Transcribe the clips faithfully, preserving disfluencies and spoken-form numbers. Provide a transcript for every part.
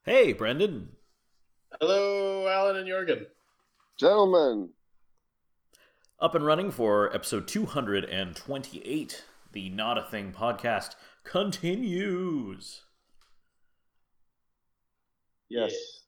Hey, Brendan. Hello, Alan and Jorgen. Gentlemen, Up and running for episode two hundred twenty-eight. The Not a Thing podcast continues. Yeah. yes,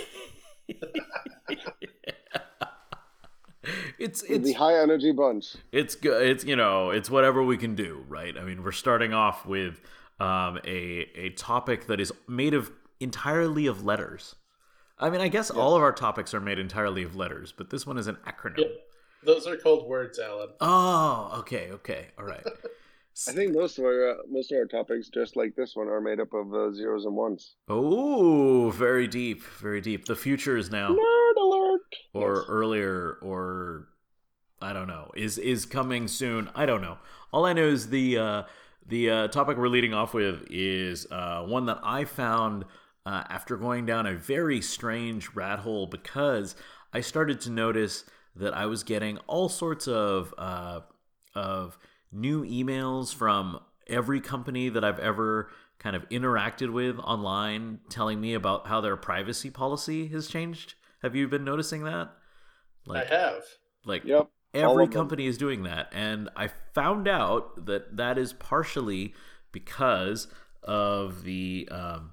It's with the it's high energy bunch. it's good. It's you know it's whatever we can do, right? I mean, we're starting off with um, a a topic that is made of entirely of letters. I mean, I guess all of Yes, our topics are made entirely of letters, but this one is an Yep. acronym. Those are called words, Alan. Oh, okay, okay, all right. I think most of our uh, most of our topics, just like this one, are made up of uh, zeros and ones. Oh, very deep, very deep. The future is now, Nerd alert! or Yes, earlier, or I don't know, is is coming soon. I don't know. All I know is the uh, the uh, topic we're leading off with is uh, one that I found uh, after going down a very strange rat hole because I started to notice that I was getting all sorts of uh, of new emails from every company that I've ever kind of interacted with online telling me about how their privacy policy has changed. Have you been noticing that? I Like have. like yep, all every of them. company is doing that, and I found out that that is partially because of the um,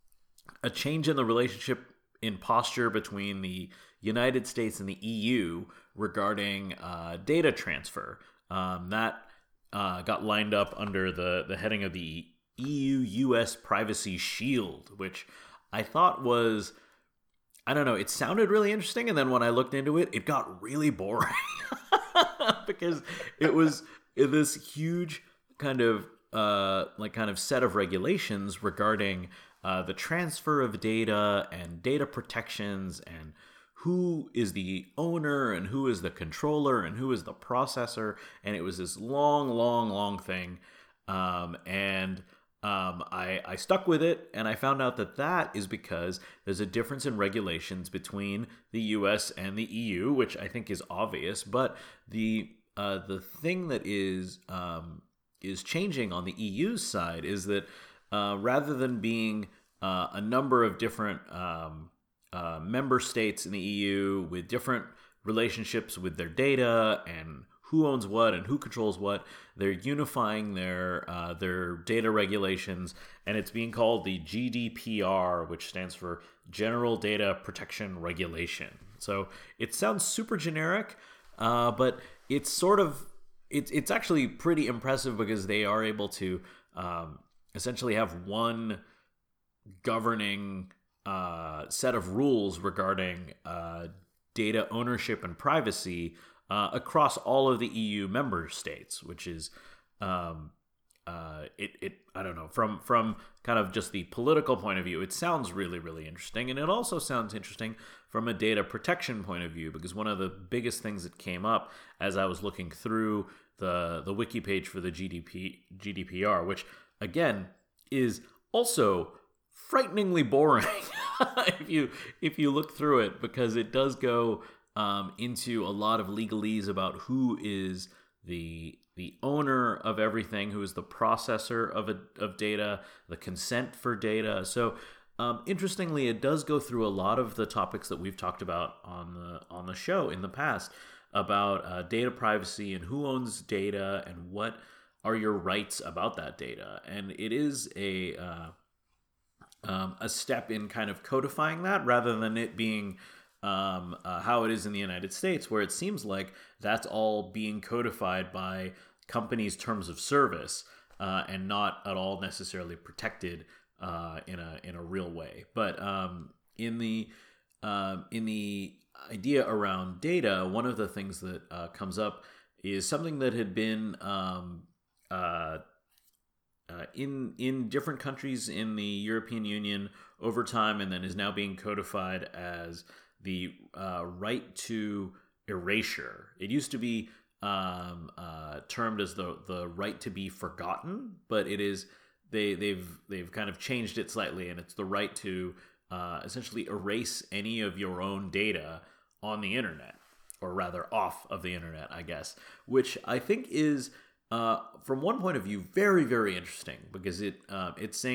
a change in the relationship in posture between the United States and the E U regarding uh, data transfer. Um, that uh, got lined up under the, the heading of the E U U S Privacy Shield, which I thought was, I don't know, it sounded really interesting. And then when I looked into it, it got really boring because it was this huge kind of uh, like kind of set of regulations regarding uh, the transfer of data and data protections and who is the owner and who is the controller and who is the processor. And it was this long, long, long thing. Um, and um, I, I stuck with it, and I found out that that is because there's a difference in regulations between the U S and the E U, which I think is obvious. But the uh, the thing that is um, is changing on the E U's side is that uh, rather than being uh, a number of different um, uh, member states in the E U with different relationships with their data and who owns what and who controls what. They're unifying their uh, their data regulations, and it's being called the G D P R, which stands for General Data Protection Regulation. So it sounds super generic, uh, but it's sort of it's it's actually pretty impressive because they are able to um, essentially have one governing uh, set of rules regarding uh, data ownership and privacy uh, across all of the E U member states, which is um, uh, it, it I don't know from from kind of just the political point of view, it sounds really really interesting, and it also sounds interesting from a data protection point of view because one of the biggest things that came up as I was looking through the the wiki page for the G D P G D P R, which again is also frighteningly boring if you if you look through it because it does go um, into a lot of legalese about who is the the owner of everything, who is the processor of a, of data, the consent for data. So um, interestingly, it does go through a lot of the topics that we've talked about on the on the show in the past about uh, data privacy and who owns data and what are your rights about that data. And it is a uh, um, a step in kind of codifying that rather than it being um, uh, how it is in the United States, where it seems like that's all being codified by companies' terms of service uh, and not at all necessarily protected uh, in a in a real way. But um, in the um, in the idea around data, one of the things that uh, comes up is something that had been um, uh, uh, in in different countries in the European Union over time, and then is now being codified as the uh, right to erasure. It used to be um, uh, termed as the the right to be forgotten, but it is they they've they've kind of changed it slightly, and it's the right to uh, essentially erase any of your own data on the internet, or rather off of the internet, I guess, which I think is uh, from one point of view, very, very interesting because it uh, it's saying that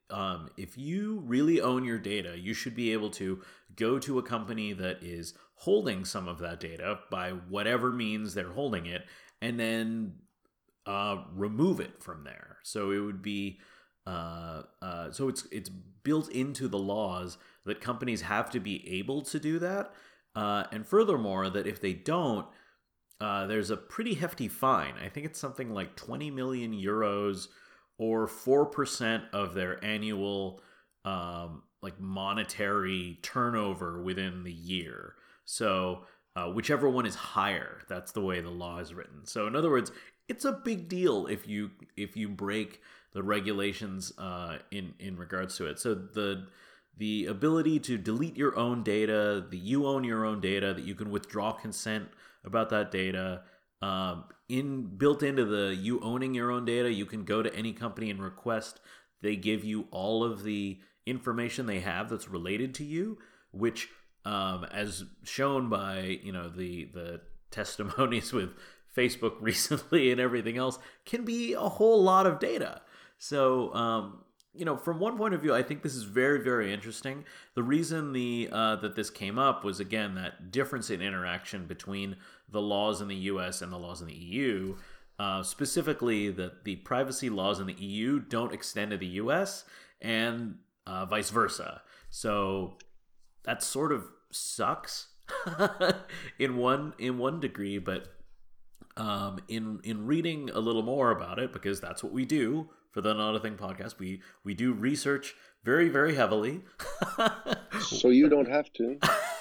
um, if you really own your data, you should be able to go to a company that is holding some of that data by whatever means they're holding it, and then uh, remove it from there. So it would be uh, uh, so it's it's built into the laws that companies have to be able to do that, uh, and furthermore, that if they don't, uh, there's a pretty hefty fine. I think it's something like twenty million euros, or four percent of their annual um, like monetary turnover within the year. So uh, whichever one is higher, that's the way the law is written. So in other words, it's a big deal if you if you break the regulations uh, in in regards to it. So the the ability to delete your own data, that you own your own data, that you can withdraw consent about that data. Um, in built into the you owning your own data, you can go to any company and request they give you all of the information they have that's related to you, which, um, as shown by you know the the testimonies with Facebook recently and everything else, can be a whole lot of data. So, um, you know, from one point of view, I think this is very, very interesting. The reason the uh, that this came up was, again, that difference in interaction between the laws in the U S and the laws in the E U. Uh, specifically, that the privacy laws in the E U don't extend to the U S and uh, vice versa. So that sort of sucks in one in one degree, but um, in in reading a little more about it, because that's what we do for the Not a Thing podcast, we we do research very, very heavily. So you don't have to.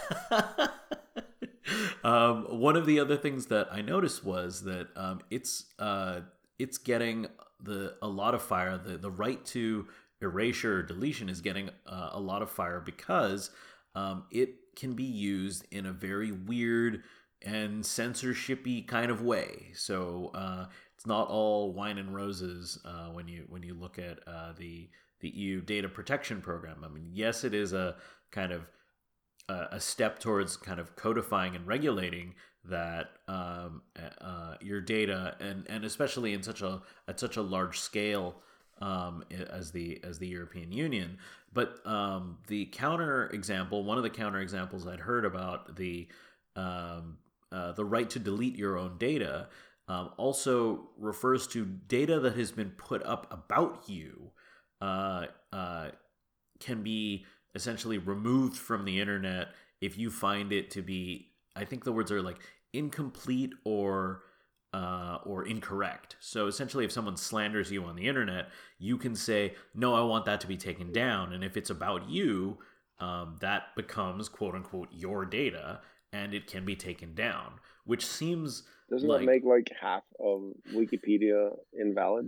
um, one of the other things that I noticed was that um, it's uh, it's getting the a lot of fire. The the right to erasure or deletion is getting uh, a lot of fire because um, it can be used in a very weird and censorship-y kind of way. So uh, it's not all wine and roses uh, when you when you look at uh, the the E U data protection program. I mean, yes, it is a kind of uh, a step towards kind of codifying and regulating that um, uh, your data, and, and especially in such a at such a large scale um, as the as the European Union. But um, the counter example, one of the counter examples I'd heard about the um, uh, the right to delete your own data um, also refers to data that has been put up about you uh, uh, can be essentially removed from the internet if you find it to be, I think the words are like incomplete or uh, or incorrect. So essentially, if someone slanders you on the internet, you can say, no, I want that to be taken down. And if it's about you, um, that becomes, quote unquote, your data, and it can be taken down, which seems Doesn't like... that make like half of Wikipedia invalid?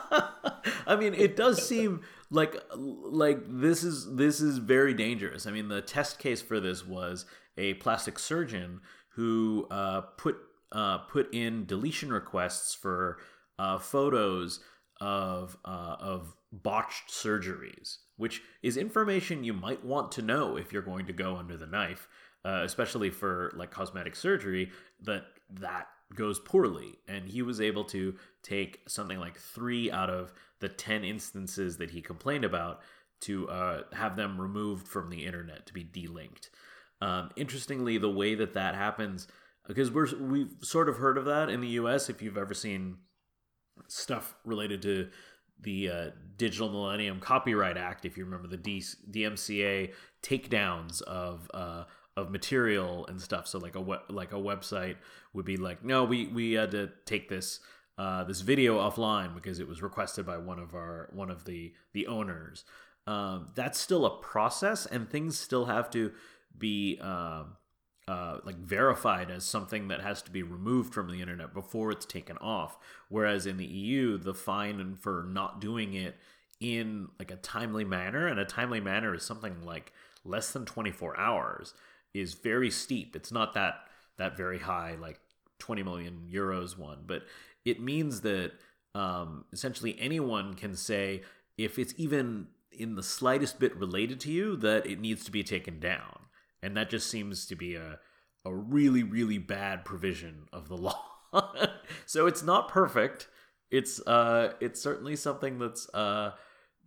I mean, it does seem like like this is this is very dangerous. I mean, the test case for this was a plastic surgeon who uh, put uh, put in deletion requests for uh, photos of uh, of botched surgeries, which is information you might want to know if you're going to go under the knife, uh, especially for like cosmetic surgery that that goes poorly. And he was able to take something like three out of the ten instances that he complained about to uh, have them removed from the internet, to be delinked. Um, interestingly, the way that that happens, because we're we've sort of heard of that in the U S. If you've ever seen stuff related to the uh, Digital Millennium Copyright Act, if you remember the D- DMCA takedowns of uh, of material and stuff. So like a we- like a website would be like, no, we we had to take this uh, this video offline because it was requested by one of our one of the the owners. Um, that's still a process, and things still have to be uh, uh, like verified as something that has to be removed from the internet before it's taken off. Whereas in the E U, the fine for not doing it in like a timely manner, and a timely manner is something like less than twenty-four hours, is very steep. It's not that that very high, like twenty million euros one, but it means that um, essentially anyone can say, if it's even in the slightest bit related to you, that it needs to be taken down. And that just seems to be a a really, really bad provision of the law. So it's not perfect. It's uh it's certainly something that's uh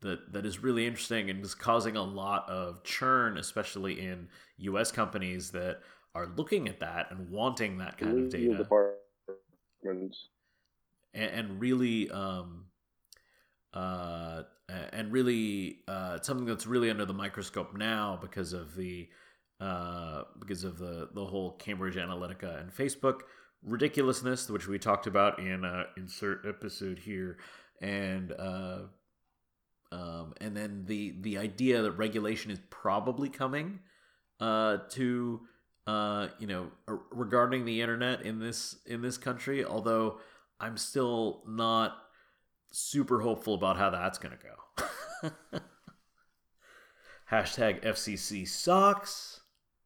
that that is really interesting and is causing a lot of churn, especially in U S companies that are looking at that and wanting that kind of data, departments. and, and really, um, uh, and really, uh, something that's really under the microscope now because of the, uh, because of the the whole Cambridge Analytica and Facebook ridiculousness, which we talked about in uh, insert episode here, and uh, um, and then the the idea that regulation is probably coming uh, to uh, you know regarding the internet in this in this country. Although I'm still not super hopeful about how that's going to go. Hashtag F C C sucks.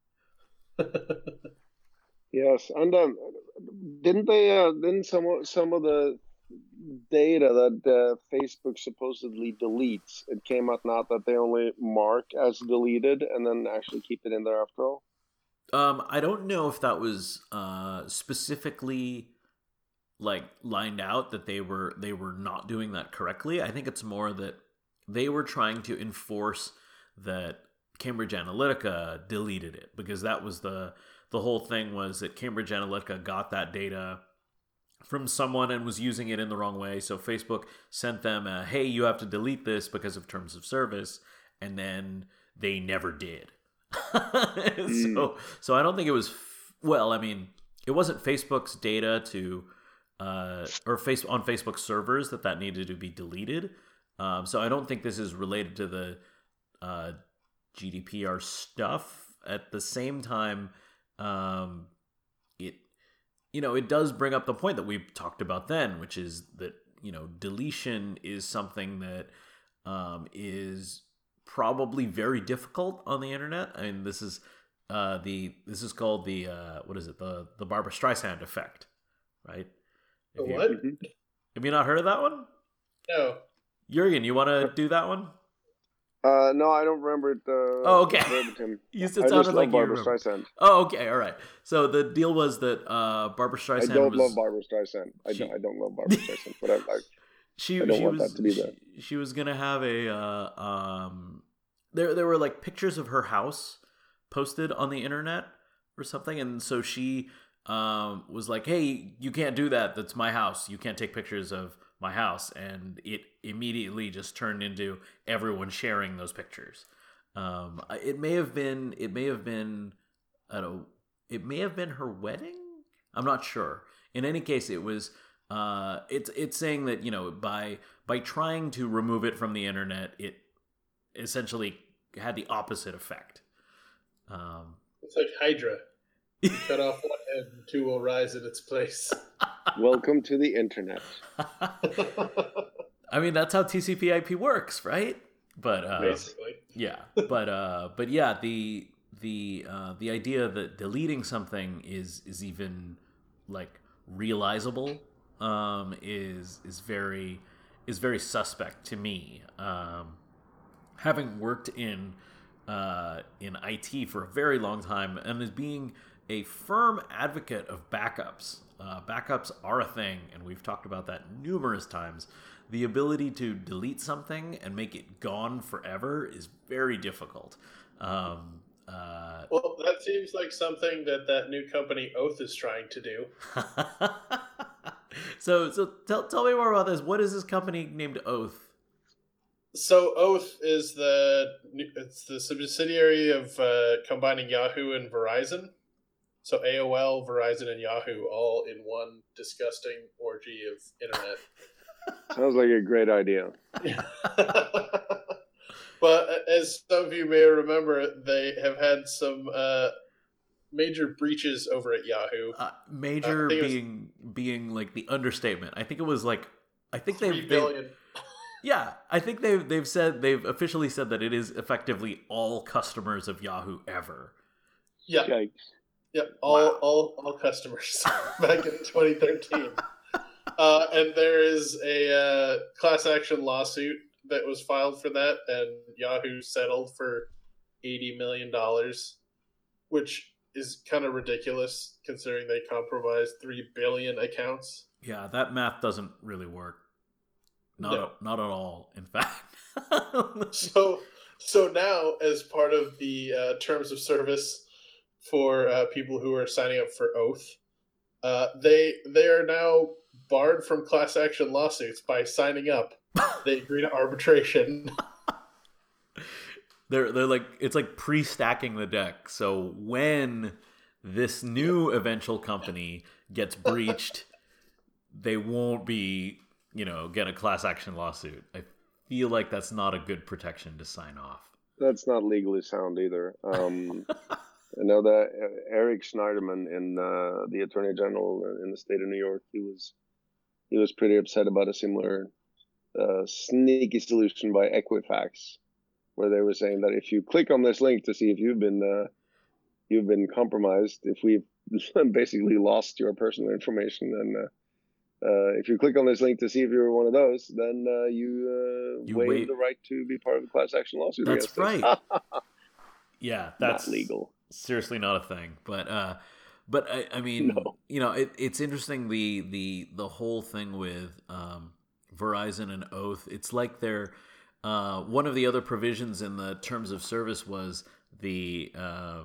Yes, and um, didn't they? Uh, didn't some of- some of the data that uh, Facebook supposedly deletes? It came out now that they only mark as deleted and then actually keep it in there after all. Um, I don't know if that was uh, specifically like lined out that they were they were not doing that correctly. I think it's more that they were trying to enforce that Cambridge Analytica deleted it, because that was the the whole thing, was that Cambridge Analytica got that data from someone and was using it in the wrong way. So Facebook sent them a, hey, you have to delete this because of terms of service, and then they never did. Mm. So so I don't think it was f- well, I mean, it wasn't Facebook's data to uh or face on Facebook servers that that needed to be deleted. Um so I don't think this is related to the uh G D P R stuff. At the same time, um it you know, it does bring up the point that we talked about then, which is that, you know, deletion is something that um is probably very difficult on the internet. I mean, this is uh the this is called the uh what is it? The the Barbara Streisand effect, right? The Have you- what? Have you not heard of that one? No. Jurgen, you want to do that one? Uh, no, I don't remember it. Uh, Oh, okay. verbatim. You I it just sounded love like you Barbara remember. Streisand. Oh, okay, all right. So the deal was that uh, Barbara I Streisand don't was love Barbara Streisand. I She- don't. I don't love Barbara Streisand. But I, I, she I don't she want was that to be she, there. she was gonna have a uh, um there there were like pictures of her house posted on the internet or something, and so she um was like, hey, you can't do that, that's my house, you can't take pictures of my house, and it immediately just turned into everyone sharing those pictures. Um, I- it may have been, it may have been, I don't, it may have been her wedding. I'm not sure. In any case, it was. Uh, it's it's saying that, you know, by by trying to remove it from the internet, it essentially had the opposite effect. Um, It's like Hydra. Cut off one head and two will rise in its place. Welcome to the internet. I mean, that's how T C P I P works, right? But uh, Basically. yeah, but uh, but yeah, the the uh, the idea that deleting something is is even like realizable um, is is very is very suspect to me. Um, having worked in uh, in I T for a very long time, and as being a firm advocate of backups, uh, backups are a thing, and we've talked about that numerous times. The ability to delete something and make it gone forever is very difficult. Um, uh, Well, that seems like something that that new company Oath is trying to do. so, so tell tell me more about this. What is this company named Oath? So Oath is the it's the subsidiary of uh, combining Yahoo and Verizon. So A O L, Verizon, and Yahoo all in one disgusting orgy of internet. Sounds like a great idea. But as some of you may remember, they have had some uh, major breaches over at Yahoo. Uh, major I think it was- being being like the understatement. I think it was like I think Three they've, billion. they've yeah I think they've they've said they've officially said that it is effectively all customers of Yahoo ever. Yeah, Yikes. yeah, all Wow. all all customers back in twenty thirteen. Uh, and there is a uh, class action lawsuit that was filed for that, and Yahoo settled for eighty million dollars, which is kind of ridiculous considering they compromised three billion accounts. Yeah, that math doesn't really work. Not No. not at all. In fact, So, so now, as part of the uh, terms of service for uh, people who are signing up for Oath, uh, they they are now barred from class action lawsuits by signing up. They agree to arbitration. They're they're like it's like pre-stacking the deck. So when this new eventual company gets breached, they won't be, you know, get a class action lawsuit. I feel like that's not a good protection to sign off. That's not legally sound either. Um, I know that Eric Schneiderman, in uh, the Attorney General in the state of New York, he was he was pretty upset about a similar uh, sneaky solution by Equifax, where they were saying that if you click on this link to see if you've been uh, you've been compromised, if we've basically lost your personal information, and uh, uh, if you click on this link to see if you're one of those, then uh, you, uh, You waive waive- the right to be part of a class action lawsuit. That's against us. right. Yeah, that's Not legal. Seriously, not a thing. But uh, but I, I mean, No. you know, it, it's interesting the the the whole thing with um, Verizon and Oath. It's like they're uh, one of the other provisions in the terms of service was the uh,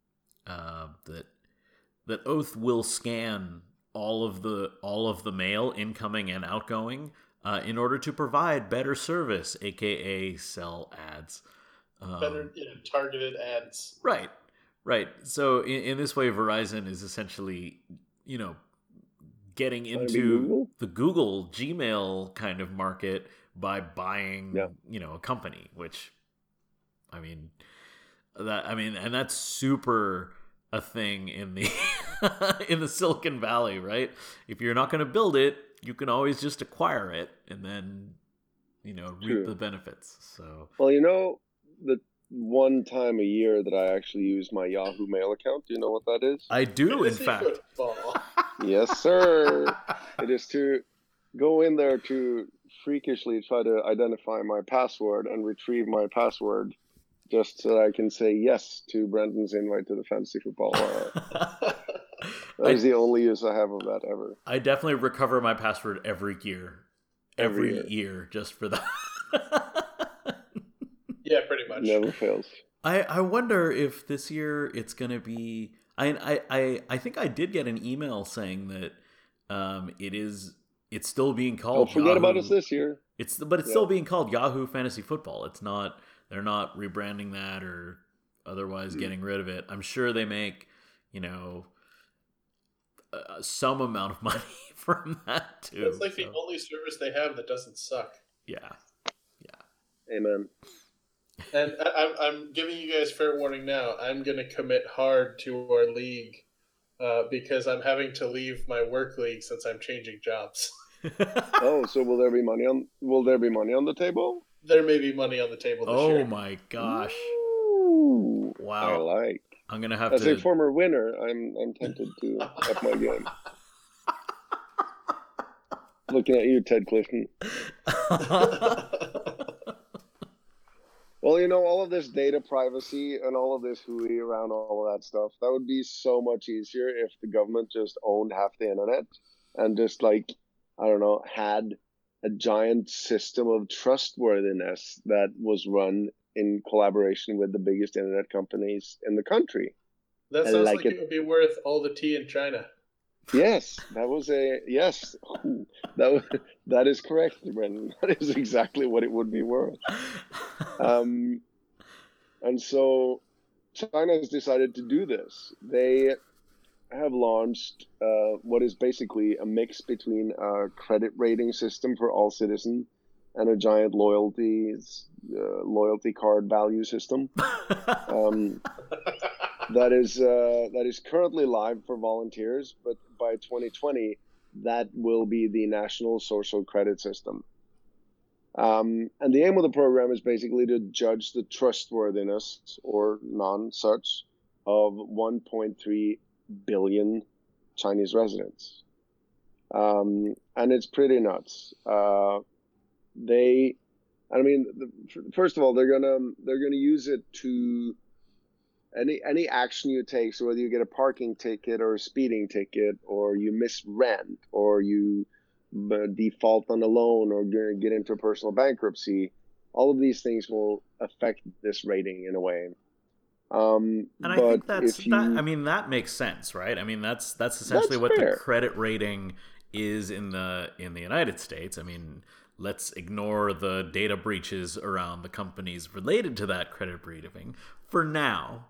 uh, that that Oath will scan all of the all of the mail, incoming and outgoing, uh, in order to provide better service, aka sell ads. Um, Better, you know, targeted ads. Right, right. So in, in this way, Verizon is essentially, you know, getting Wanna be into Google? the Google Gmail kind of market by buying, Yeah. you know, a company. Which, I mean, that I mean, and that's super a thing in the in the Silicon Valley, right? If you're not going to build it, you can always just acquire it and then, you know, reap True. the benefits. So. Well, you know, the one time a year that I actually use my Yahoo Mail account, do you know what that is? I do, in Fantasy fact. football. Yes, sir. It is to go in there to freakishly try to identify my password and retrieve my password just so that I can say yes to Brendan's invite to the fantasy football. Uh, that is I, the only use I have of that ever. I definitely recover my password every year. Every, Every year. year. just for that. Yeah, pretty much. Never fails. I, I wonder if this year it's going to be... I, I, I, I think I did get an email saying that um, it is... It's still being called Don't forget about Yahoo- us this year. It's But it's Yeah. still being called Yahoo Fantasy Football. It's not... They're not rebranding that or otherwise Mm. getting rid of it. I'm sure they make, you know, uh, some amount of money from that too. It's like the so, only service they have that doesn't suck. yeah. Amen. And I, I'm, I'm giving you guys fair warning now. I'm going to commit hard to our league uh, because I'm having to leave my work league since I'm changing jobs. Oh, so will there be money on? Will there be money on the table? There may be money on the table this Oh year. my gosh. Ooh, Wow. I like. I'm going to have As to... a former winner, I'm I'm tempted to up my game. Looking at you, Ted Clifton. Well, you know, all of this data privacy and all of this hooey around all of that stuff, that would be so much easier if the government just owned half the internet and just, like, I don't know, had a giant system of trustworthiness that was run in collaboration with the biggest internet companies in the country. That I sounds like like, it. it would be worth all the tea in China. Yes, that was a yes. Ooh, that was, that is correct, Brendan. That is exactly what it would be worth. Um, and so China has decided to do this. They have launched uh, what is basically a mix between a credit rating system for all citizens and a giant loyalties uh, loyalty card value system. Um, that is uh, that is currently live for volunteers, but by twenty twenty, that will be the national social credit system. Um, and the aim of the program is basically to judge the trustworthiness or non-such of one point three billion Chinese residents. Um, and it's pretty nuts. Uh, they, I mean, the, first of all, they're gonna they're gonna use it to any any action you take. So whether you get a parking ticket or a speeding ticket, or you miss rent, or you default on a loan, or get into personal bankruptcy, all of these things will affect this rating in a way. Um, And I but think that's if that. I you, mean, that makes sense, right? I mean, that's that's essentially that's what the fair. credit rating is in the in the United States. I mean, let's ignore the data breaches around the companies related to that credit rating for now.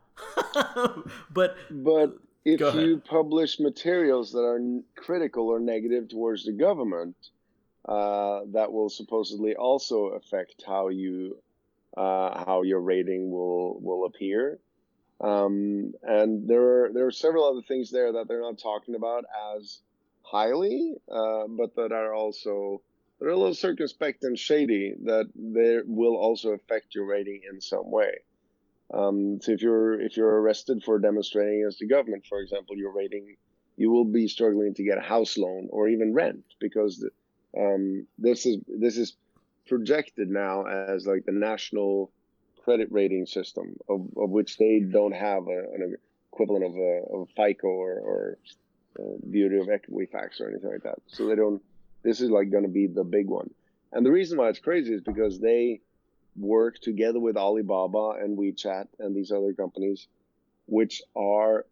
But But go if ahead. you publish materials that are n- critical or negative towards the government, uh, that will supposedly also affect how you uh, how your rating will will appear. Um, and there are there are several other things there that they're not talking about as highly, uh, but that are also they're a little circumspect and shady that they will also affect your rating in some way. Um, so if you're if you're arrested for demonstrating against the government, for example, your rating, you will be struggling to get a house loan or even rent because the, um, this is this is projected now as like the national credit rating system of, of which they don't have a, an equivalent of a, of FICO or, or uh, Beauty of Equifax or anything like that. So they don't. This is like going to be the big one, and the reason why it's crazy is because they work together with Alibaba and WeChat and these other companies, which are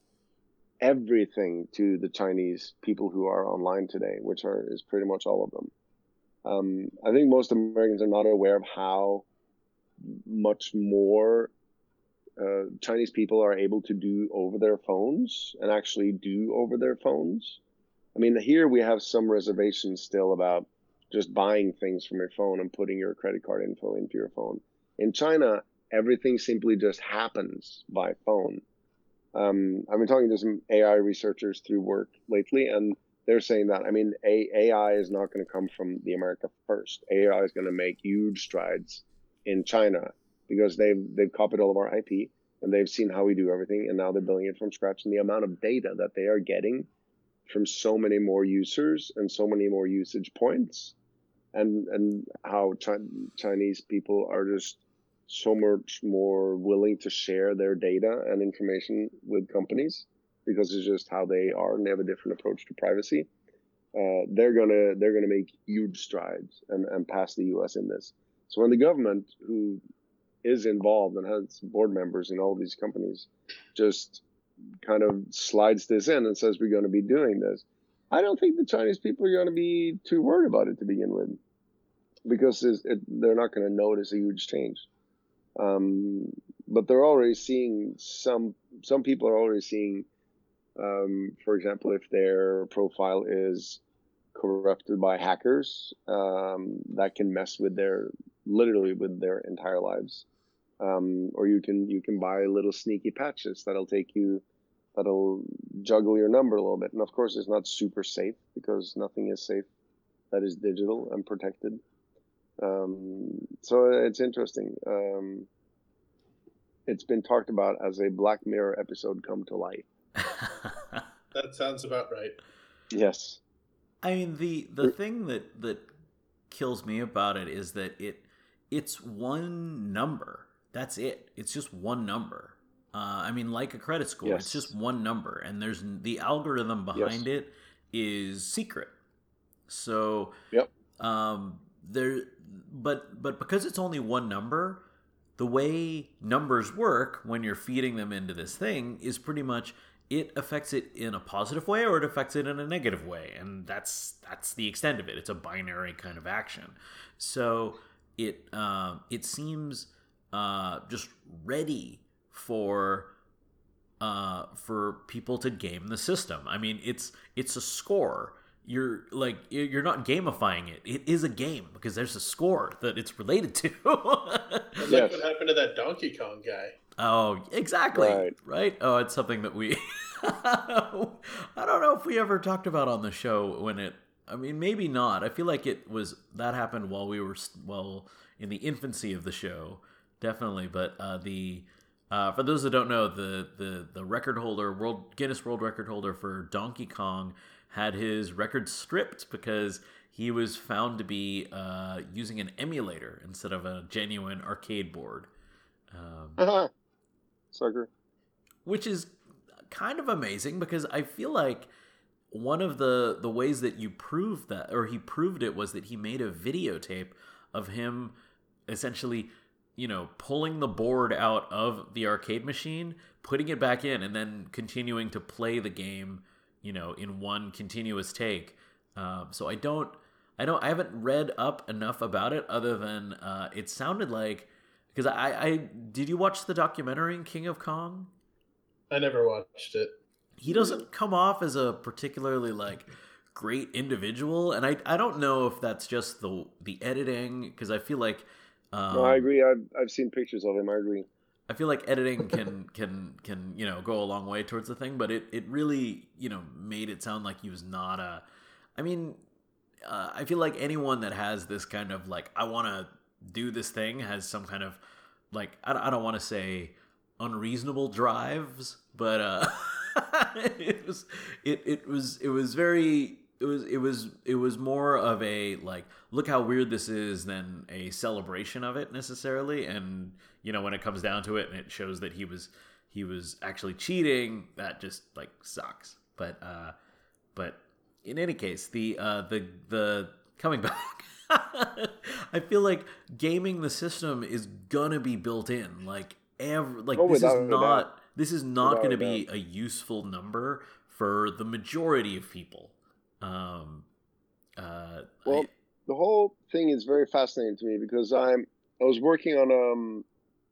everything to the Chinese people who are online today, which are is pretty much all of them. Um, I think most Americans are not aware of how much more uh, Chinese people are able to do over their phones and actually do over their phones. I mean, here we have some reservations still about just buying things from your phone and putting your credit card info into your phone. In China, everything simply just happens by phone. Um, I've been talking to some A I researchers through work lately, and they're saying that, I mean, A I is not going to come from the America first. A I is going to make huge strides in China because they've they've copied all of our I P and they've seen how we do everything, and now they're building it from scratch. And the amount of data that they are getting from so many more users and so many more usage points, and and how Chi- Chinese people are just so much more willing to share their data and information with companies because it's just how they are and they have a different approach to privacy. Uh, they're gonna they're gonna make huge strides and, and pass the U S in this. So when the government, who is involved and has board members in all these companies, just kind of slides this in and says we're going to be doing this, I don't think the Chinese people are going to be too worried about it to begin with, because it, they're not going to notice a huge change. Um, but they're already seeing some some people are already seeing, um, for example, if their profile is corrupted by hackers, um, that can mess with their literally with their entire lives. Um, or you can you can buy little sneaky patches that'll take you that'll juggle your number a little bit. And of course, it's not super safe because nothing is safe that is digital and protected. Um, so it's interesting. Um, it's been talked about as a Black Mirror episode come to life. That sounds about right. Yes. I mean, the the thing that that kills me about it is that it it's one number. That's it. It's just one number. Uh, I mean, like a credit score, Yes. it's just one number, and there's the algorithm behind Yes. it is secret. So, Yep. um, there, but but because it's only one number, the way numbers work when you're feeding them into this thing is pretty much it affects it in a positive way or it affects it in a negative way, and that's that's the extent of it. It's a binary kind of action. So it uh, it seems uh, just ready for uh, for people to game the system. I mean, it's it's a score. You're like you're not gamifying it. It is a game because there's a score that it's related to. It's Yes. like what happened to that Donkey Kong guy. Oh, exactly. Right. Right? Oh, it's something that we I don't know if we ever talked about on the show when it I mean, maybe not. I feel like it was that happened while we were well in the infancy of the show. Definitely, but uh the uh, for those that don't know, the, the, the record holder, world Guinness World Record holder for Donkey Kong had his record stripped because he was found to be uh, using an emulator instead of a genuine arcade board. Um, Sucker. which is kind of amazing because I feel like one of the, the ways that you proved that, or he proved it, was that he made a videotape of him essentially, you know, pulling the board out of the arcade machine, putting it back in, and then continuing to play the game, you know, in one continuous take. Um, so I don't, I don't, I haven't read up enough about it other than uh, it sounded like, because I, I, did you watch the documentary King of Kong? I never watched it. He doesn't come off as a particularly like great individual, and I, I don't know if that's just the the editing, because I feel like um, no, I agree. I've I've seen pictures of him. I agree. I feel like editing can can can you know go a long way towards the thing, but it, it really you know made it sound like he was not a. I mean, uh, I feel like anyone that has this kind of like I want to do this thing has some kind of like I don't, I don't want to say unreasonable drives, but uh, it was it it was it was very. It was it was it was more of a like look how weird this is than a celebration of it necessarily, and you know when it comes down to it and it shows that he was he was actually cheating, that just like sucks. But uh, but in any case, the uh, the the coming back, I feel like gaming the system is gonna be built in like every like oh, this is without, not without, this is not without, gonna be without. a useful number for the majority of people. Um, uh, well, I, the whole thing is very fascinating to me because I'm I was working on um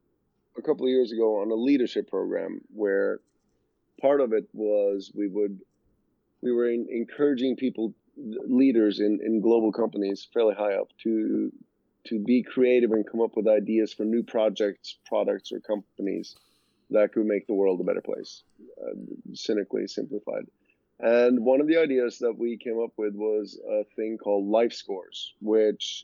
a couple of years ago on a leadership program where part of it was we would we were in, encouraging people leaders in, in global companies fairly high up to to be creative and come up with ideas for new projects, products, or companies that could make the world a better place, uh, cynically simplified. And one of the ideas that we came up with was a thing called life scores, which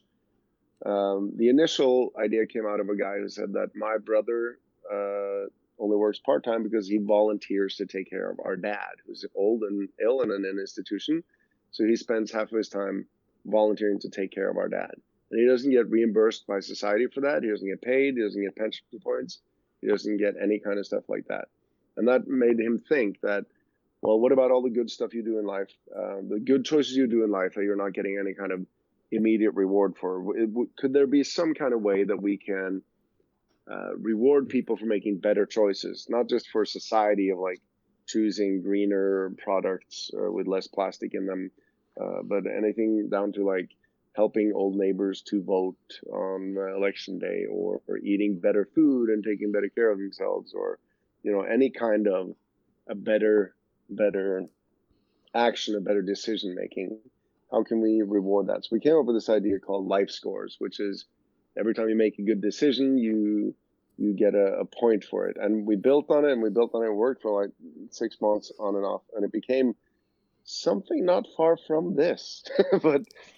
um, the initial idea came out of a guy who said that my brother uh, only works part-time because he volunteers to take care of our dad, who's old and ill and in an institution. So he spends half of his time volunteering to take care of our dad. And he doesn't get reimbursed by society for that. He doesn't get paid. He doesn't get pension points. He doesn't get any kind of stuff like that. And that made him think that, well, what about all the good stuff you do in life, uh, the good choices you do in life that you're not getting any kind of immediate reward for? It, could there be some kind of way that we can uh, reward people for making better choices, not just for society of like choosing greener products uh, with less plastic in them, uh, but anything down to like helping old neighbors to vote on uh, election day, or, or eating better food and taking better care of themselves, or, you know, any kind of a better better action, a better decision making. How can we reward that? So we came up with this idea called life scores, which is every time you make a good decision, you you get a, a point for it. And we built on it, and we built on it. It worked for like six months on and off, and it became something not far from this, but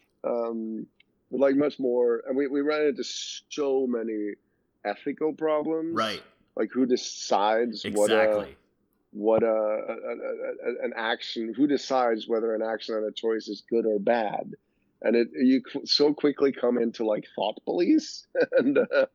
um, but like much more. And we we ran into so many ethical problems, right? Like who decides exactly. what a what a, a, a, an action, who decides whether an action and a choice is good or bad. And it you so quickly come into like thought police, and uh,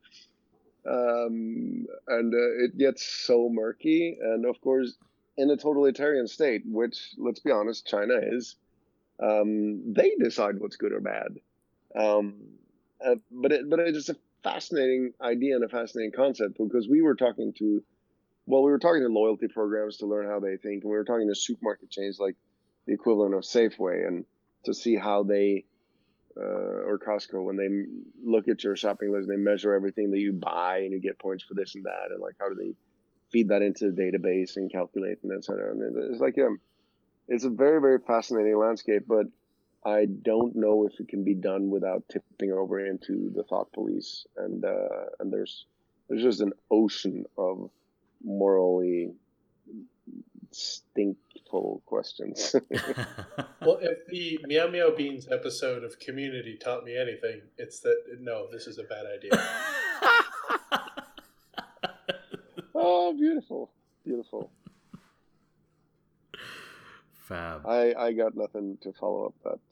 um, and uh, it gets so murky. And of course, in a totalitarian state, which, let's be honest, China is, um, they decide what's good or bad. Um, uh, but it, but it's just a fascinating idea and a fascinating concept, because we were talking to Well, we were talking to loyalty programs to learn how they think, and we were talking to supermarket chains like the equivalent of Safeway, and to see how they, uh, or Costco, when they look at your shopping list, they measure everything that you buy, and you get points for this and that, and like how do they feed that into the database and calculate and et cetera. And it's like um, it's a very very fascinating landscape, but I don't know if it can be done without tipping over into the thought police, and uh, and there's there's just an ocean of morally stinkful questions. Well, if the Meow Meow Beans episode of Community taught me anything, it's that no, this is a bad idea. Oh, beautiful, beautiful. Fab. I I got nothing to follow up that.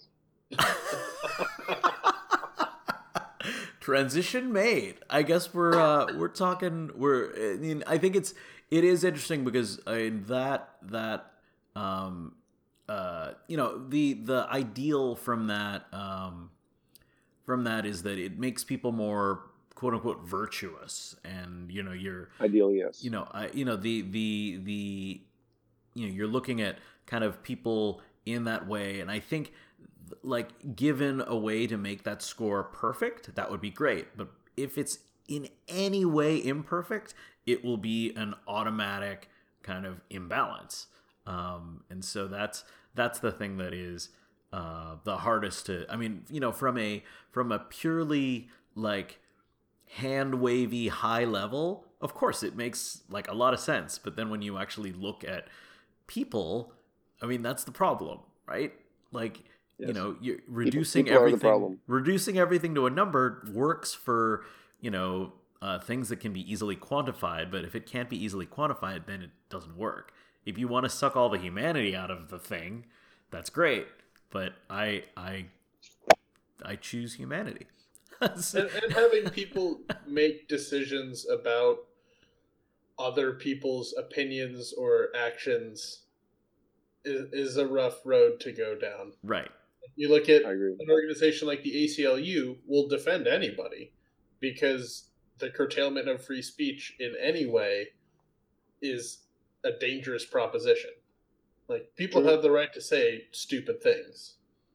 Transition made. I guess we're uh, we're talking. We're. I mean, I think it's it is interesting because I mean, that that um uh you know the the ideal from that um from that is that it makes people more quote unquote virtuous, and you know you're ideally, yes. You know, I, you know the the the you know you're looking at kind of people in that way, and I think like given a way to make that score perfect, that would be great. But if it's in any way imperfect, it will be an automatic kind of imbalance. Um, and so that's that's the thing that is uh, the hardest to. I mean, you know, from a from a purely like hand wavy high level, of course, it makes like a lot of sense. But then when you actually look at people, I mean, that's the problem, right? Like. Yes. You know, you're reducing people, people everything. Reducing everything to a number works for, you know, uh, things that can be easily quantified. But if it can't be easily quantified, then it doesn't work. If you want to suck all the humanity out of the thing, that's great. But I, I, I choose humanity. and, and having people make decisions about other people's opinions or actions is, is a rough road to go down. Right. You look at an organization like the A C L U will defend anybody because the curtailment of free speech in any way is a dangerous proposition. Like, people True. have the right to say stupid things.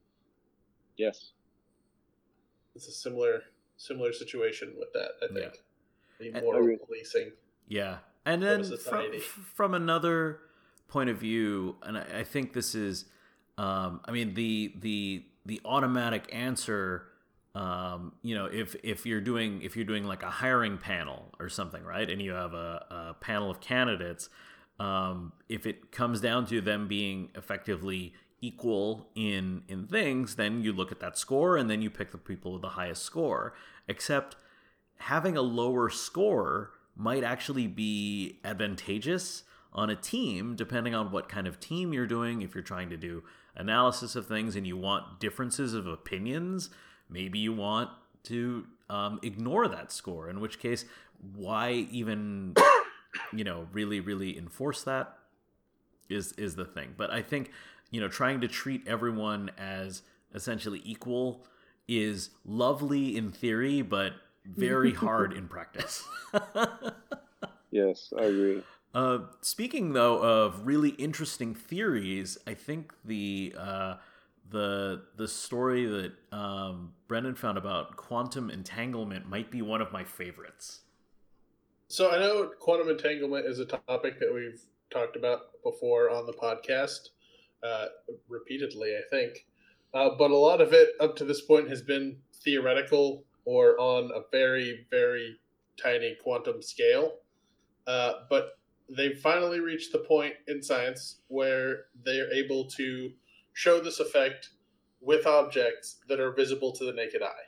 Yes. It's a similar similar situation with that, I think. Yeah. The moral policing. Yeah. And then from, from another point of view, and I, I think this is Um, I mean, the the the automatic answer, um, you know, if if you're doing if you're doing like a hiring panel or something, right, and you have a, a panel of candidates, um, if it comes down to them being effectively equal in in things, then you look at that score and then you pick the people with the highest score. Except having a lower score might actually be advantageous on a team, depending on what kind of team you're doing. If you're trying to do analysis of things and you want differences of opinions, maybe you want to um, ignore that score, in which case, why even, you know, really, really enforce that is, is the thing. But I think, you know, trying to treat everyone as essentially equal is lovely in theory, but very hard in practice. Yes, I agree. Uh, speaking though of really interesting theories, I think the uh, the the story that um, Brendan found about quantum entanglement might be one of my favorites. So I know quantum entanglement is a topic that we've talked about before on the podcast, uh, repeatedly, I think. Uh, but a lot of it up to this point has been theoretical or on a very, very tiny quantum scale. Uh, but they've finally reached the point in science where they're able to show this effect with objects that are visible to the naked eye.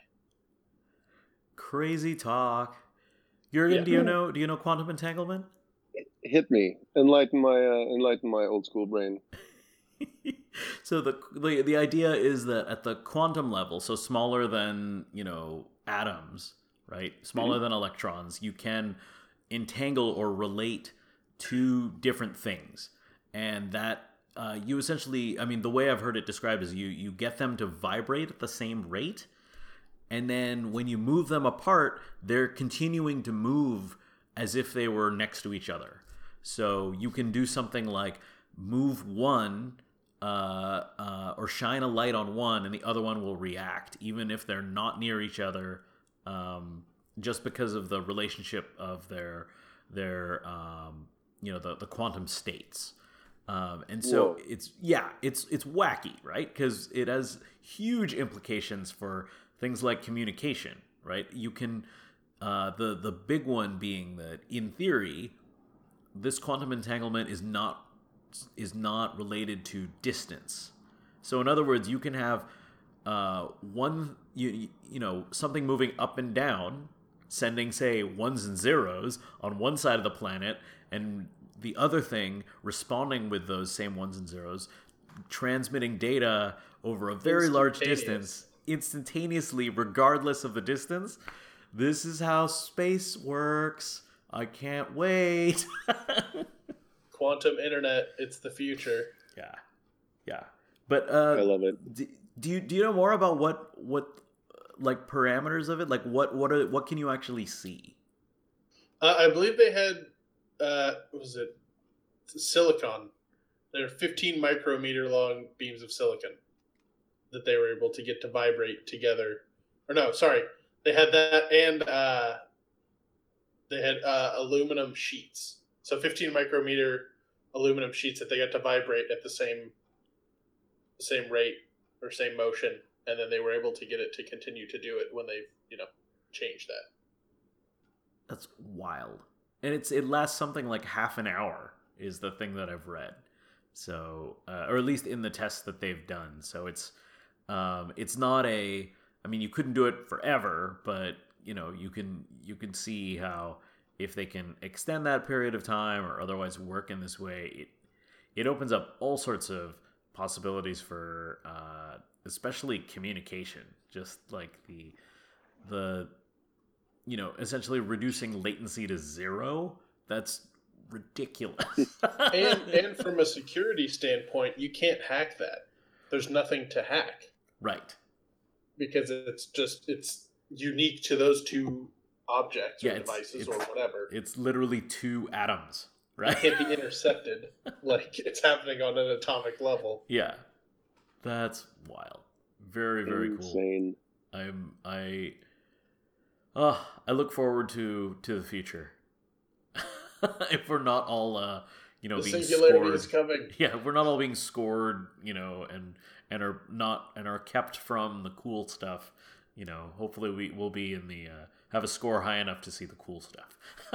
Crazy talk. Jürgen, yeah. do you know do you know quantum entanglement? Hit me. Enlighten my uh, enlighten my old school brain. So the, the the idea is that at the quantum level, so smaller than, you know, atoms, right? Smaller mm-hmm. than electrons, you can entangle or relate two different things. And that uh, you essentially, I mean, the way I've heard it described is you you get them to vibrate at the same rate. And then when you move them apart, they're continuing to move as if they were next to each other. So you can do something like move one uh, uh, or shine a light on one and the other one will react, even if they're not near each other, um, just because of the relationship of their, their um, you know, the, the quantum states. Um, and so Whoa. it's, yeah, it's it's wacky, right? Because it has huge implications for things like communication, right? You can, uh, the the big one being that in theory, this quantum entanglement is not is not related to distance. So in other words, you can have uh, one you you know something moving up and down, sending say ones and zeros on one side of the planet, and the other thing responding with those same ones and zeros, transmitting data over a very large distance instantaneously, regardless of the distance. This is how space works. I can't wait. Quantum internet, it's the future. Yeah, yeah. But uh, I love it. Do, do you do you know more about what what like parameters of it? Like what what are what can you actually see? Uh, I believe they had uh, what was it silicon? They're fifteen micrometer long beams of silicon that they were able to get to vibrate together. Or no, sorry, they had that and uh, they had uh, aluminum sheets. So fifteen micrometer aluminum sheets that they got to vibrate at the same same rate or same motion, and then they were able to get it to continue to do it when they, you know, changed that. That's wild. And it's it lasts something like half an hour is the thing that I've read. So, uh, or at least in the tests that they've done. So it's um, it's not a. I mean, you couldn't do it forever, but you know, you can you can see how if they can extend that period of time or otherwise work in this way, it it opens up all sorts of possibilities for uh, especially communication. Just like the the you know, essentially reducing latency to zero. That's ridiculous. and and from a security standpoint, you can't hack that. There's nothing to hack. Right. Because it's just it's unique to those two objects or yeah, it's, devices it's, or whatever. It's literally two atoms, right? It can't be intercepted like it's happening on an atomic level. Yeah. That's wild. Very, very Insane. cool. I'm I uh, I look forward to to the future. If we're not all uh you know the being singularity scored, is coming. Yeah, we're not all being scored, you know, and and are not and are kept from the cool stuff. You know, hopefully we will be in the uh, have a score high enough to see the cool stuff.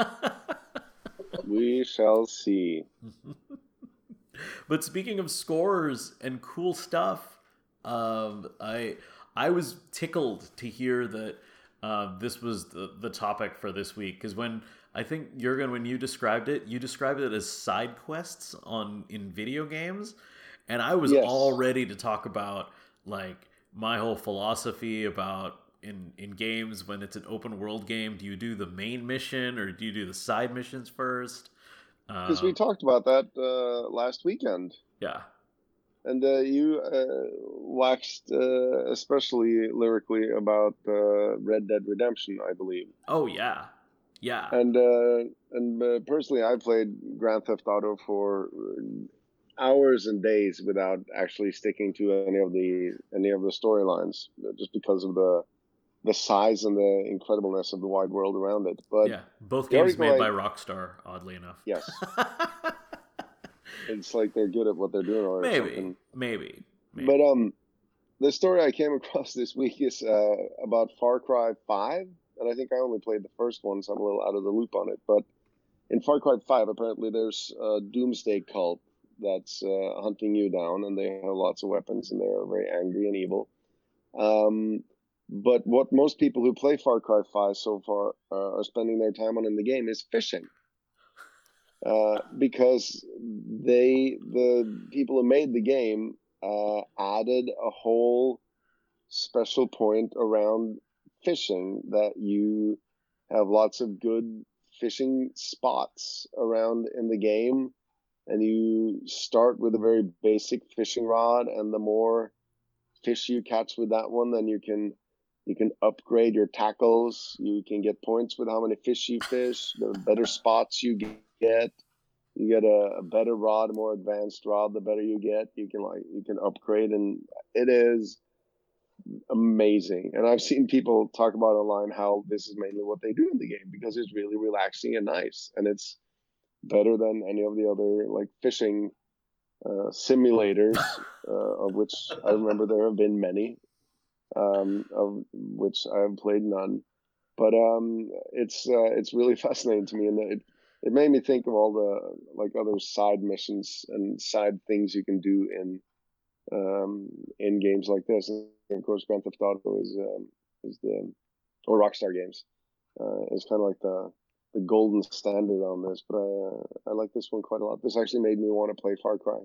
We shall see. But speaking of scores and cool stuff, um, I I was tickled to hear that uh, this was the, the topic for this week, because when I think Jurgen, when you described it, you described it as side quests on in video games, and I was Yes. all ready to talk about like my whole philosophy about in in games when it's an open world game. Do you do the main mission or do you do the side missions first? Because Um, we talked about that uh, last weekend. yeah. And uh, you uh, waxed uh, especially lyrically about uh, Red Dead Redemption, I believe. Oh yeah, yeah. And uh, and uh, personally, I played Grand Theft Auto for hours and days without actually sticking to any of the any of the storylines, just because of the the size and the incredibleness of the wide world around it. But yeah, both the games made article by I- Rockstar, oddly enough. yes, it's like they're good at what they're doing, or maybe, something. maybe, maybe. But um, the story I came across this week is uh, about Far Cry five, and I think I only played the first one, so I'm a little out of the loop on it. But in Far Cry five, apparently there's a doomsday cult that's uh, hunting you down, and they have lots of weapons, and they are very angry and evil. Um, but what most people who play Far Cry five so far uh, are spending their time on in the game is fishing. Uh, because they, the people who made the game, uh, added a whole special point around fishing, that you have lots of good fishing spots around in the game, and you start with a very basic fishing rod, and the more fish you catch with that one, then you can you can upgrade your tackles. You can get points with how many fish you fish. The better spots you get, you get a, a better rod, a more advanced rod. The better you get, you can like you can upgrade, and it is amazing. And I've seen people talk about online how this is mainly what they do in the game, because it's really relaxing and nice, and it's better than any of the other like fishing uh, simulators, uh, of which I remember there have been many, um, of which I have played none. But um, it's uh, it's really fascinating to me, and it it made me think of all the like other side missions and side things you can do in um, in games like this. And of course, Grand Theft Auto is um, is the or Rockstar Games uh, is kind of like the the golden standard on this. But I I like this one quite a lot. This actually made me want to play Far Cry.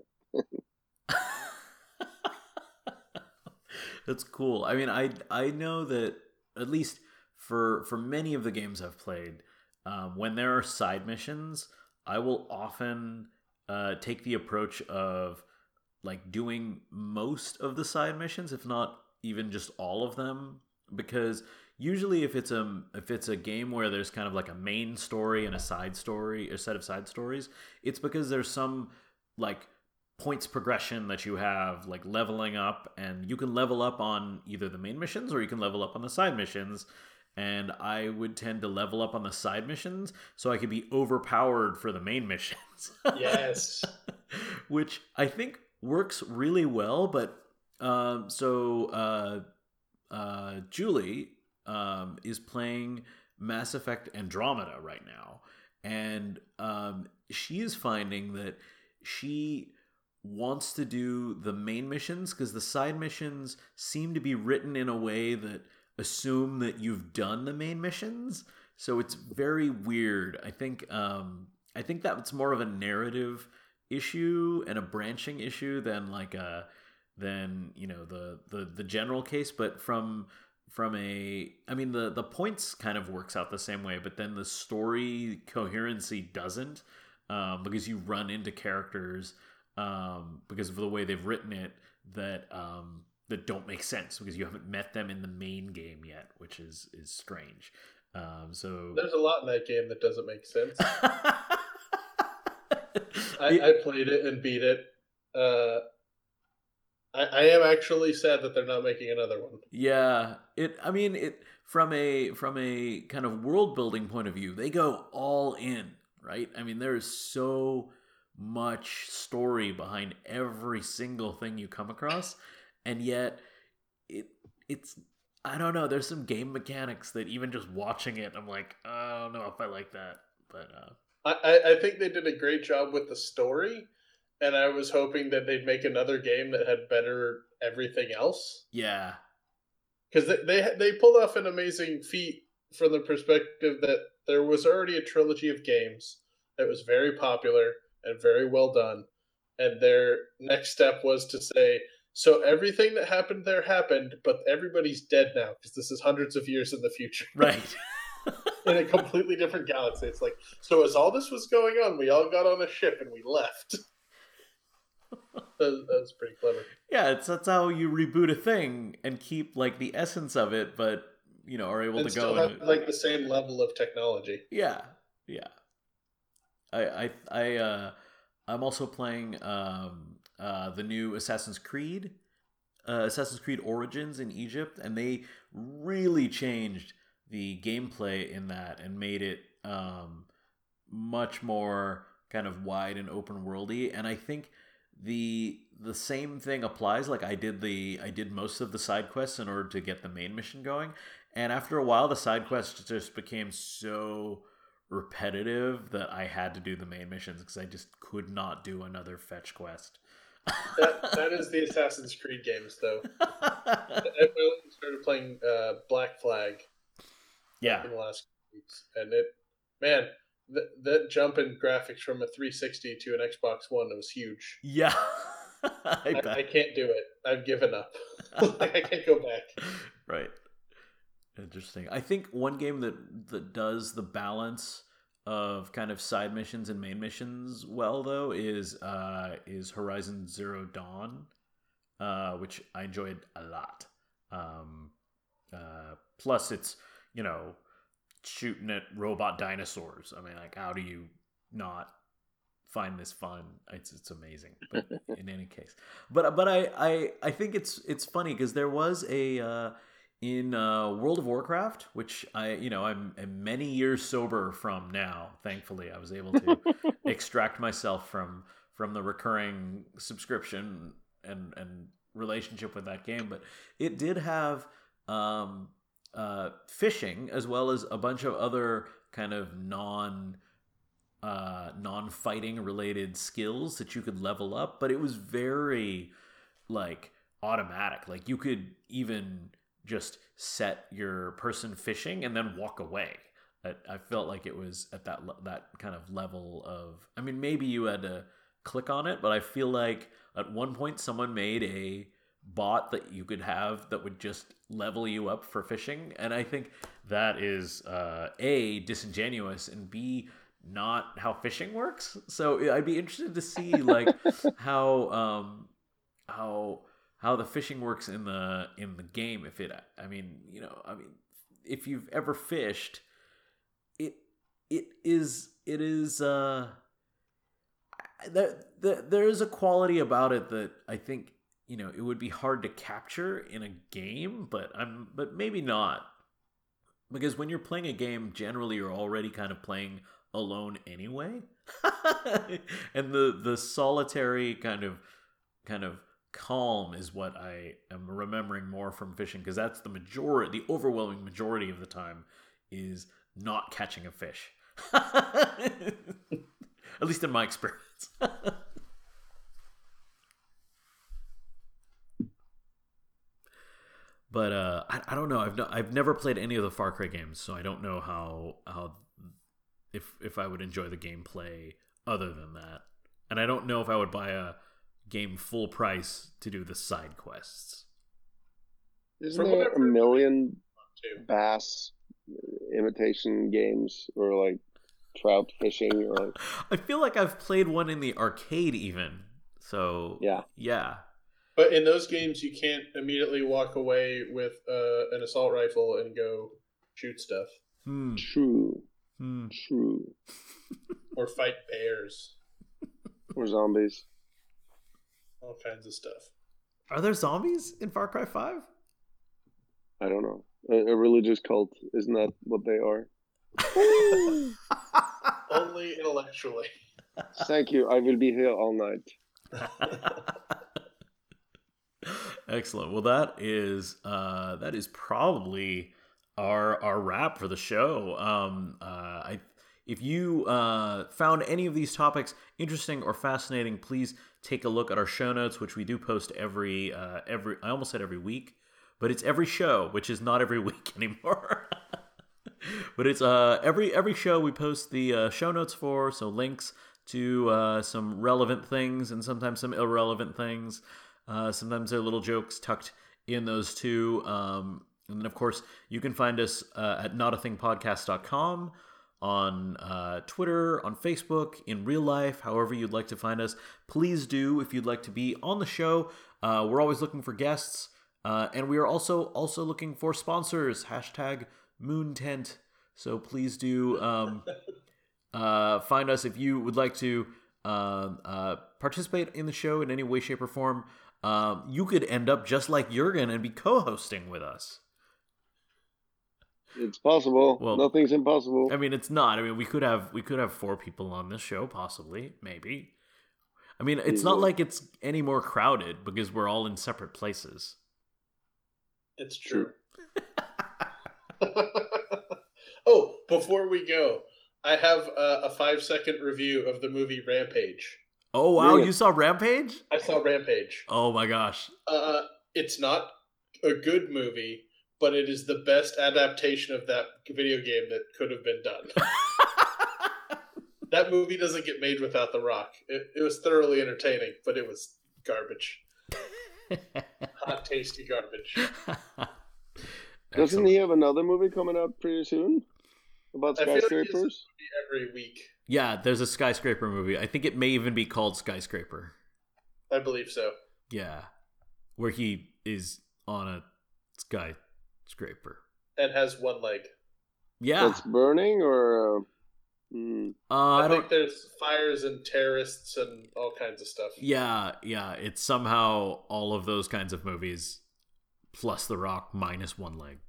That's cool. I mean, I I know that at least for for many of the games I've played, um, when there are side missions, I will often uh, take the approach of like doing most of the side missions, if not even just all of them, because usually if it's a if it's a game where there's kind of like a main story and a side story, a set of side stories, it's because there's some like points progression that you have, like leveling up, and you can level up on either the main missions or you can level up on the side missions. And I would tend to level up on the side missions so I could be overpowered for the main missions. Yes. Which I think works really well. But um, so uh, uh, Julie um, is playing Mass Effect Andromeda right now. And um, she is finding that she wants to do the main missions because the side missions seem to be written in a way that assume that you've done the main missions, so it's very weird. I think um I think that's more of a narrative issue and a branching issue than like a than you know the the the general case. But from from a I mean the the points kind of works out the same way, but then the story coherency doesn't, um because you run into characters um because of the way they've written it that um that don't make sense because you haven't met them in the main game yet, which is is strange. Um, so there's a lot in that game that doesn't make sense. I, I played it and beat it. Uh, I, I am actually sad that they're not making another one. Yeah, it. I mean, it from a from a kind of world building point of view, they go all in, right? I mean, there is so much story behind every single thing you come across. And yet, it it's I don't know. There's some game mechanics that even just watching it, I'm like, I don't know if I like that. But uh... I I think they did a great job with the story, and I was hoping that they'd make another game that had better everything else. Yeah, because they, they they pulled off an amazing feat from the perspective that there was already a trilogy of games that was very popular and very well done, and their next step was to say, so everything that happened there happened, but everybody's dead now because this is hundreds of years in the future. Right. In a completely different galaxy. It's like, so as all this was going on, we all got on a ship and we left. that, was, that was pretty clever. Yeah, it's that's how you reboot a thing and keep like the essence of it, but you know are able and to still go have into, like the same level of technology. Yeah, yeah. I I I uh, I'm also playing um. Uh, the new Assassin's Creed, uh, Assassin's Creed Origins in Egypt, and they really changed the gameplay in that and made it um, much more kind of wide and open worldy. And I think the the same thing applies. Like I did the I did most of the side quests in order to get the main mission going, and after a while, the side quests just became so repetitive that I had to do the main missions because I just could not do another fetch quest. that that is the Assassin's Creed games, though. I started playing uh, Black Flag. Yeah. In the last couple weeks, and it, man, th- that jump in graphics from a three sixty to an Xbox One was huge. Yeah. I, I, I can't do it. I've given up. Like, I can't go back. Right. Interesting. I think one game that that does the balance of kind of side missions and main missions well though is uh is Horizon Zero Dawn, uh which I enjoyed a lot. Um uh plus it's, you know, shooting at robot dinosaurs. I mean, like, how do you not find this fun? It's it's amazing. But in any case, but but I I I think it's it's funny because there was a uh in uh, World of Warcraft, which I, you know, I'm, I'm many years sober from now. Thankfully, I was able to extract myself from from the recurring subscription and and relationship with that game. But it did have um, uh, fishing as well as a bunch of other kind of non uh, non fighting related skills that you could level up. But it was very like automatic. Like you could even just set your person fishing and then walk away. I, I felt like it was at that that kind of level of, I mean, maybe you had to click on it, but I feel like at one point someone made a bot that you could have that would just level you up for fishing. And I think that is uh, A, disingenuous, and B, not how fishing works. So I'd be interested to see like how um, how how the fishing works in the in the game. If it, I mean, you know, I mean, if you've ever fished, it it is it is uh there there, there is a quality about it that I think, you know, it would be hard to capture in a game, but I'm but maybe not. Because when you're playing a game, generally you're already kind of playing alone anyway. And the the solitary kind of kind of calm is what I am remembering more from fishing, because that's the majority, the overwhelming majority of the time is not catching a fish. At least in my experience. But uh, I, I don't know. I've no, I've never played any of the Far Cry games, so I don't know how how if if I would enjoy the gameplay other than that. And I don't know if I would buy a game full price to do the side quests. Isn't there a million bass imitation games, or like trout fishing, or like... I feel like I've played one in the arcade even. So yeah, yeah. But in those games, you can't immediately walk away with uh, an assault rifle and go shoot stuff. Hmm. True. Hmm. True. Or fight bears. Or zombies. All kinds of stuff. Are there zombies in Far Cry five? I don't know. A, a religious cult. Isn't that what they are? Only intellectually. Thank you. I will be here all night. Excellent. Well, that is uh, that is probably our our wrap for the show. Um, uh, I, if you uh, found any of these topics interesting or fascinating, please take a look at our show notes, which we do post every uh, every. I almost said every week, but it's every show, which is not every week anymore. But it's uh, every every show we post the uh, show notes for, so links to uh, some relevant things and sometimes some irrelevant things. Uh, sometimes there are little jokes tucked in those too. Um, and then, of course, you can find us uh, at not a thing podcast dot com, on uh, Twitter, on Facebook, in real life, however you'd like to find us. Please do if you'd like to be on the show. Uh, we're always looking for guests. Uh, and we are also also looking for sponsors. Hashtag Moon Tent. So please do um, uh, find us if you would like to uh, uh, participate in the show in any way, shape, or form. Um, you could end up just like Jurgen and be co-hosting with us. It's possible. Well, nothing's impossible. I mean, it's not. I mean, we could have we could have four people on this show, possibly, maybe. I mean, it's not like it's any more crowded because we're all in separate places. It's true. Oh, before we go, I have a, a five second review of the movie Rampage. Oh wow, Really? you saw Rampage? I saw Rampage. Oh my gosh. Uh, it's not a good movie, but it is the best adaptation of that video game that could have been done. That movie doesn't get made without The Rock. It, it was thoroughly entertaining, but it was garbage. Hot, tasty garbage. Doesn't he have another movie coming out pretty soon about I feel like he has a skyscrapers? movie every week. Yeah, there's a skyscraper movie. I think it may even be called Skyscraper. I believe so. Yeah, where he is on a skyscraper. And has one leg. Yeah. It's burning, or uh, mm, Uh, I, I think don't. there's fires and terrorists and all kinds of stuff. Yeah, yeah. It's somehow all of those kinds of movies plus The Rock minus one leg.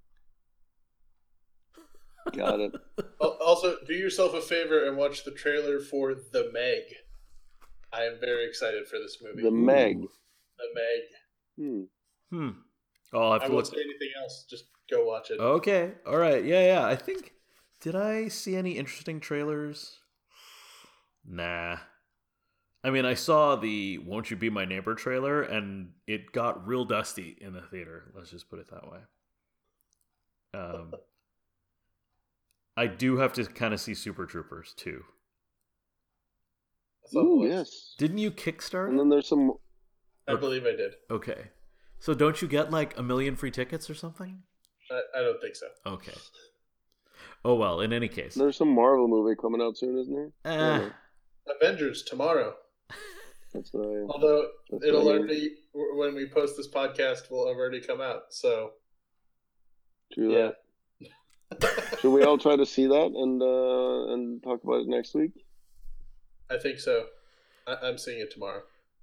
got it. Al- Also, do yourself a favor and watch the trailer for The Meg. I am very excited for this movie. The Meg. The Meg. Hmm. Hmm. Oh, I'll have I to won't look. say anything else. Just go watch it. Okay. All right. Yeah, yeah. I think. Did I see any interesting trailers? Nah. I mean, I saw the "Won't You Be My Neighbor" trailer, and it got real dusty in the theater. Let's just put it that way. Um, I do have to kind of see Super Troopers too. That's all Ooh, it was. yes. Didn't you kickstart And it? then there's some. I believe I did. Okay. So don't you get like a million free tickets or something? I, I don't think so. Okay. Oh well, in any case. There's some Marvel movie coming out soon, isn't there? Eh, Avengers tomorrow. That's what I, Although that's it'll what I mean. already, when we post this podcast, will have already come out. So, True yeah. that. Should we all try to see that and uh, and talk about it next week? I think so. I- I'm seeing it tomorrow.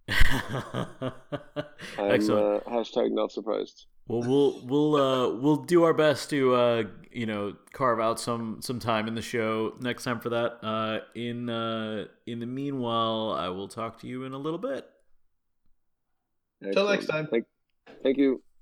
I'm Excellent. uh, hashtag not surprised. Well, we'll we'll uh, we'll do our best to uh, you know carve out some, some time in the show next time for that. Uh, in uh, in the meanwhile, I will talk to you in a little bit. Till next Excellent. time. Thank, thank you.